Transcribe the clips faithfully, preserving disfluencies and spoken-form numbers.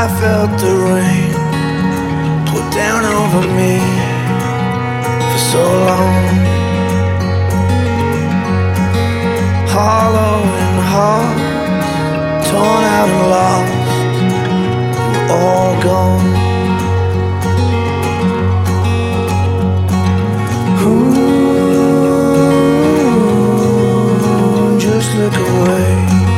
I felt the rain pour down over me for so long. Hollow and hard, torn out and lost, you were all gone. Ooh, just look away.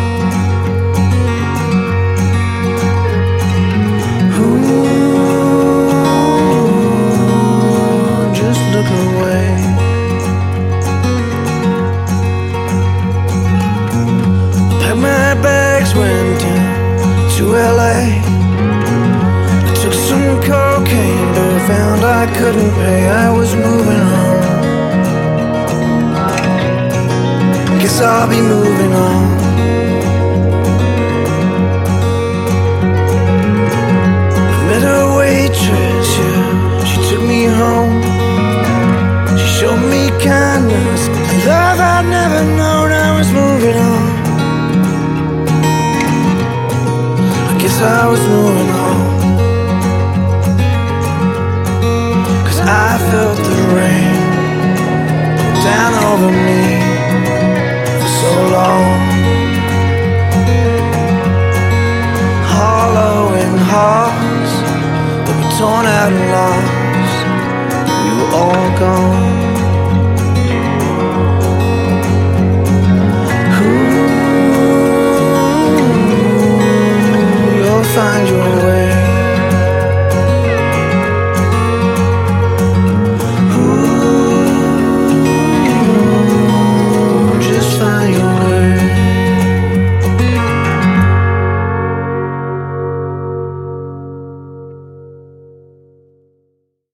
Went down to L A. I took some cocaine, but found I couldn't pay. I was moving on. Guess I'll be moving on.